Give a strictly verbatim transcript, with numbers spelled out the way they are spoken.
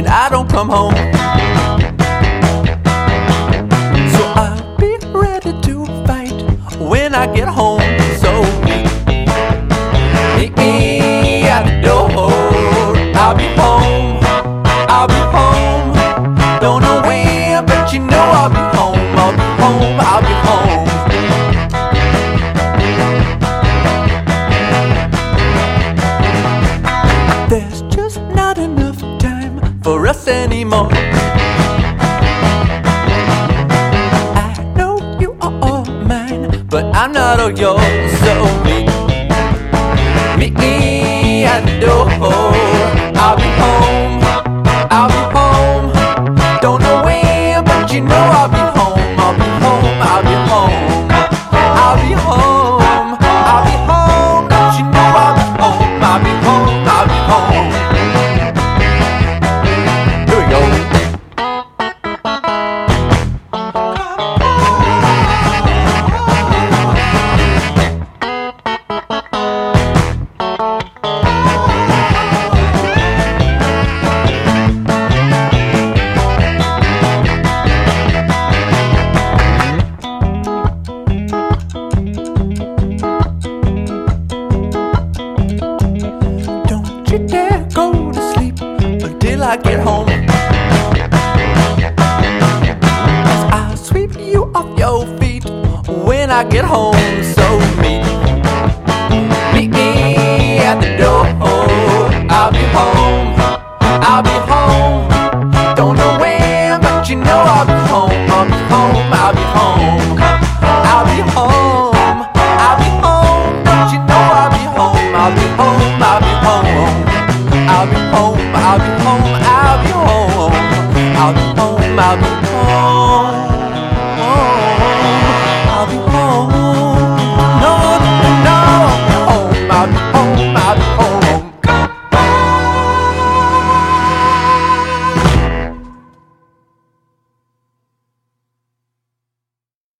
and I don't come home. So I'll be ready to fight when I get home. So meet me at the door. I'll be home, I'll be home. Don't know when, but you know I'll be home. I'll be home, I'll be home. There's just not enough time for us anymore. I know you are all mine, but I'm not all yours. So meet, meet me at the door. I'll be home, I'll be home. Don't know when, but you know I'll be home. I'll be home, I'll be home. I'll be home, I'll be home. Don't you know I'll be home. I'll be home, I'll be home. Here we go. Don't you dare go to sleep until I get home. 'Cause I'll sweep you off your feet when I get home. So meet, meet me at the door. I'll be home, I'll be home. Don't know when, but you know I'll be home. I'll be home, I'll be home.